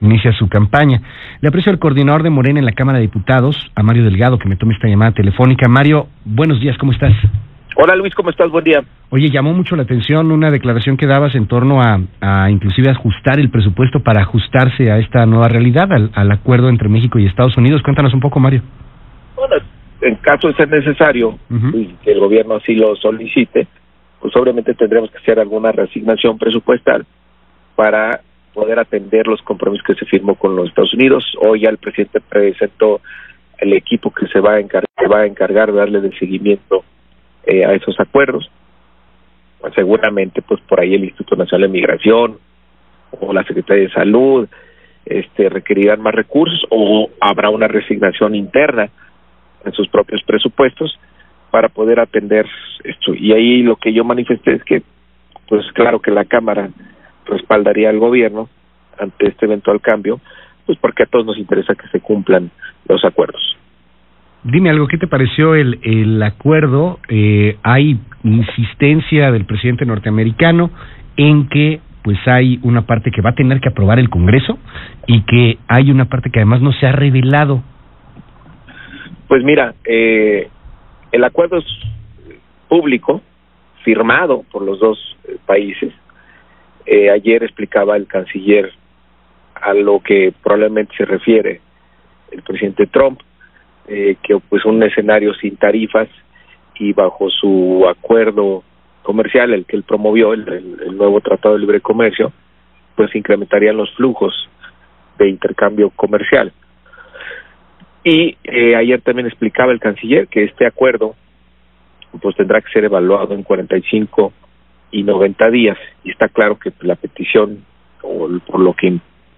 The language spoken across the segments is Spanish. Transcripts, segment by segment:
inicia su campaña. Le aprecio al coordinador de Morena en la Cámara de Diputados, a Mario Delgado, que me tome esta llamada telefónica. Mario, buenos días, ¿cómo estás? Hola Luis, ¿cómo estás? Buen día. Oye, llamó mucho la atención una declaración que dabas en torno a inclusive ajustar el presupuesto para ajustarse a esta nueva realidad, al acuerdo entre México y Estados Unidos. Cuéntanos un poco, Mario. Bueno, en caso de ser necesario, y que el gobierno así lo solicite, pues obviamente tendremos que hacer alguna reasignación presupuestal para poder atender los compromisos que se firmó con los Estados Unidos. Hoy ya el presidente presentó el equipo que se va a encargar de darle de seguimiento a esos acuerdos. Pues seguramente pues por ahí el Instituto Nacional de Migración o la Secretaría de Salud requerirán más recursos, o habrá una reasignación interna en sus propios presupuestos para poder atender esto. Y ahí lo que yo manifesté es que pues claro que la Cámara respaldaría al gobierno ante este eventual cambio, pues porque a todos nos interesa que se cumplan los acuerdos. Dime algo, ¿qué te pareció el acuerdo? Hay insistencia del presidente norteamericano en que pues hay una parte que va a tener que aprobar el Congreso y que hay una parte que además no se ha revelado. Pues mira, el acuerdo es público, firmado por los dos países. Ayer explicaba el canciller a lo que probablemente se refiere el presidente Trump, que pues un escenario sin tarifas y bajo su acuerdo comercial, el que él promovió, el nuevo Tratado de Libre Comercio, pues incrementarían los flujos de intercambio comercial. Y ayer también explicaba el canciller que este acuerdo pues tendrá que ser evaluado en 45 y 90 días, y está claro que la petición, o por lo que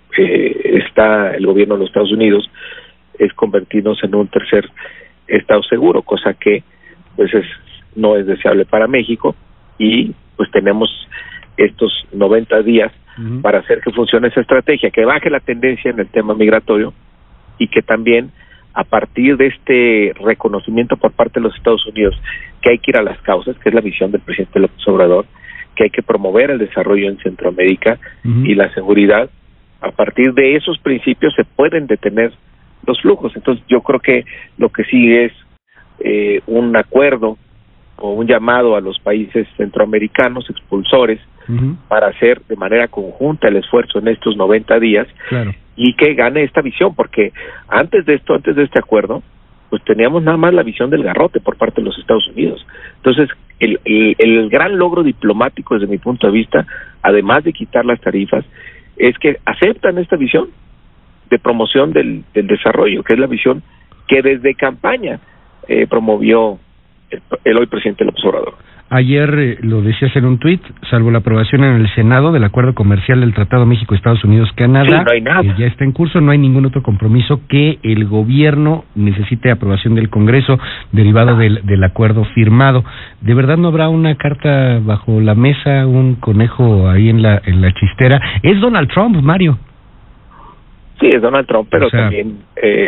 está el gobierno de los Estados Unidos, es convertirnos en un tercer estado seguro, cosa que pues no es deseable para México, y pues tenemos estos 90 días para hacer que funcione esa estrategia, que baje la tendencia en el tema migratorio, y que también a partir de este reconocimiento por parte de los Estados Unidos que hay que ir a las causas, que es la visión del presidente López Obrador, que hay que promover el desarrollo en Centroamérica y la seguridad, a partir de esos principios se pueden detener los flujos. Entonces yo creo que lo que sigue es un acuerdo o un llamado a los países centroamericanos expulsores para hacer de manera conjunta el esfuerzo en estos 90 días, y que gane esta visión, porque antes de este acuerdo, pues teníamos nada más la visión del garrote por parte de los Estados Unidos. Entonces, el gran logro diplomático desde mi punto de vista, además de quitar las tarifas, es que aceptan esta visión de promoción del desarrollo, que es la visión que desde campaña promovió el hoy presidente López Obrador. Ayer lo decías en un tuit, salvo la aprobación en el Senado del acuerdo comercial del Tratado México-Estados Unidos-Canadá, sí, no hay nada. Que ya está en curso, no hay ningún otro compromiso que el gobierno necesite aprobación del Congreso derivado del acuerdo firmado. ¿De verdad no habrá una carta bajo la mesa, un conejo ahí en la chistera? Es Donald Trump, Mario. Sí, es Donald Trump, pero también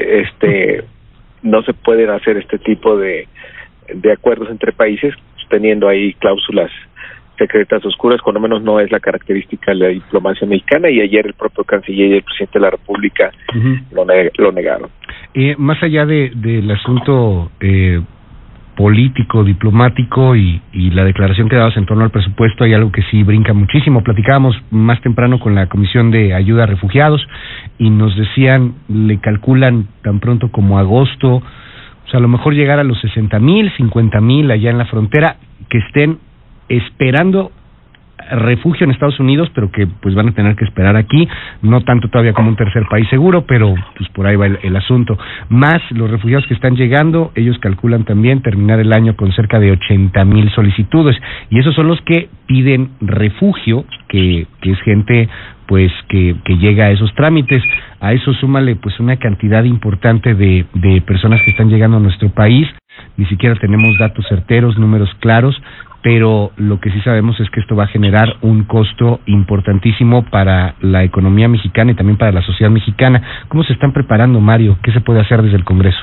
no se pueden hacer este tipo de acuerdos entre países teniendo ahí cláusulas secretas oscuras, cuando menos no es la característica de la diplomacia mexicana, y ayer el propio canciller y el presidente de la República lo negaron. Más allá del asunto político, diplomático y la declaración que dabas en torno al presupuesto, hay algo que sí brinca muchísimo. Platicábamos más temprano con la Comisión de Ayuda a Refugiados y nos decían, le calculan tan pronto como agosto, o sea, a lo mejor llegar a los 60,000, 50,000 allá en la frontera, que estén esperando refugio en Estados Unidos, pero que pues van a tener que esperar aquí, no tanto todavía como un tercer país seguro, pero pues por ahí va el asunto. Más los refugiados que están llegando, ellos calculan también terminar el año con cerca de 80,000 solicitudes, y esos son los que piden refugio, que es gente pues que llega a esos trámites. A eso súmale pues una cantidad importante de personas que están llegando a nuestro país. Ni siquiera tenemos datos certeros, números claros, pero lo que sí sabemos es que esto va a generar un costo importantísimo para la economía mexicana y también para la sociedad mexicana. ¿Cómo se están preparando, Mario? ¿Qué se puede hacer desde el Congreso?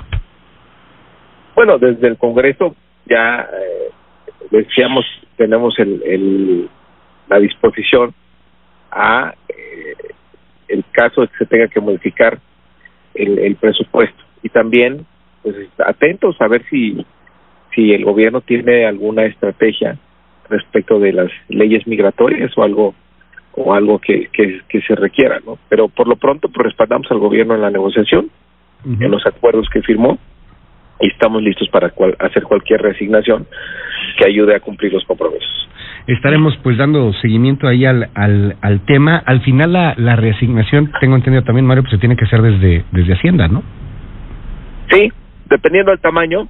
Bueno, desde el Congreso ya decíamos, tenemos la disposición a el caso de que se tenga que modificar el presupuesto. Y también, pues, atentos a ver si el gobierno tiene alguna estrategia respecto de las leyes migratorias o algo que se requiera, ¿no? Pero por lo pronto, pues, respaldamos al gobierno en la negociación, en los acuerdos que firmó, y estamos listos para hacer cualquier resignación que ayude a cumplir los compromisos. Estaremos pues dando seguimiento ahí al tema. Al final la reasignación, tengo entendido también, Mario, pues se tiene que hacer desde Hacienda, ¿no? Sí, dependiendo del tamaño,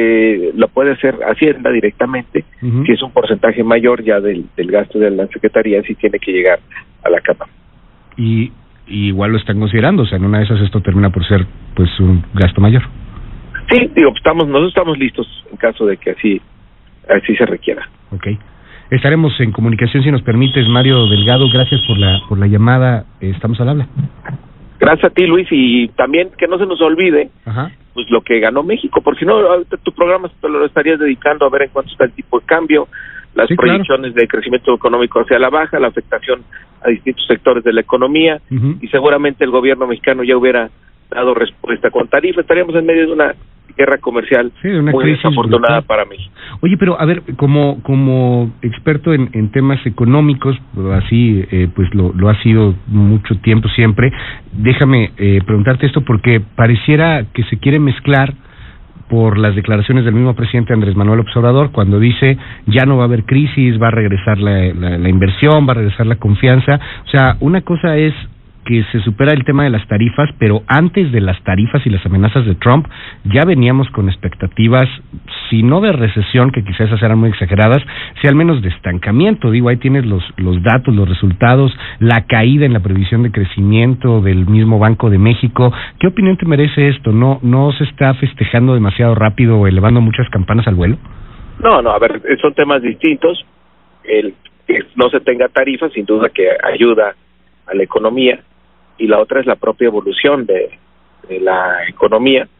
lo puede hacer Hacienda directamente. Si es un porcentaje mayor ya del gasto de la Secretaría, sí tiene que llegar a la Cámara. Y igual lo están considerando, o sea, en una de esas esto termina por ser pues un gasto mayor. Sí, digo, nosotros estamos listos en caso de que así se requiera. Okay. Estaremos en comunicación, si nos permites, Mario Delgado. Gracias por la llamada. Estamos al habla. Gracias a ti, Luis, y también que no se nos olvide pues lo que ganó México, porque si no, ahorita tu programa te lo estarías dedicando a ver en cuánto está el tipo de cambio, las proyecciones de crecimiento económico hacia la baja, la afectación a distintos sectores de la economía, y seguramente el gobierno mexicano ya hubiera dado respuesta con tarifas. Estaríamos en medio de una guerra comercial muy desafortunada para México. Oye, pero a ver, como experto en temas económicos, así pues lo ha sido mucho tiempo siempre, déjame preguntarte esto porque pareciera que se quiere mezclar por las declaraciones del mismo presidente Andrés Manuel López Obrador, cuando dice ya no va a haber crisis, va a regresar la inversión, va a regresar la confianza. O sea, una cosa es que se supera el tema de las tarifas, pero antes de las tarifas y las amenazas de Trump, ya veníamos con expectativas, si no de recesión, que quizás esas eran muy exageradas, si al menos de estancamiento. Digo, ahí tienes los datos, los resultados, la caída en la previsión de crecimiento del mismo Banco de México. ¿Qué opinión te merece esto? ¿No se está festejando demasiado rápido o elevando muchas campanas al vuelo? No, a ver, son temas distintos. El que no se tenga tarifas, sin duda que ayuda a la economía, y la otra es la propia evolución de la economía.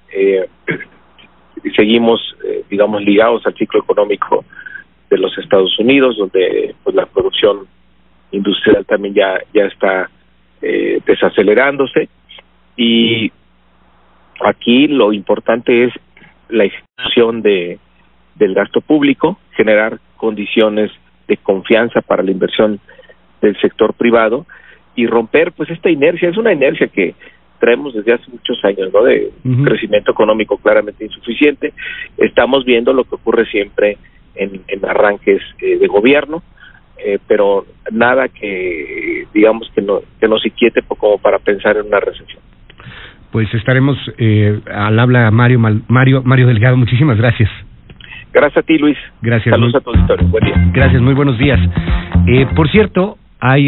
Seguimos, digamos, ligados al ciclo económico de los Estados Unidos, donde pues la producción industrial también ya está desacelerándose, y aquí lo importante es la ejecución del gasto público, generar condiciones de confianza para la inversión del sector privado y romper pues esta inercia. Es una inercia que traemos desde hace muchos años, ¿no? De crecimiento económico claramente insuficiente. Estamos viendo lo que ocurre siempre en arranques de gobierno, pero nada que digamos que nos inquiete como para pensar en una recesión. Pues estaremos al habla Mario Delgado. Muchísimas gracias. Gracias a ti, Luis. Gracias. Saludos a tu auditorio. Buen día. Gracias, muy buenos días. Por cierto, hay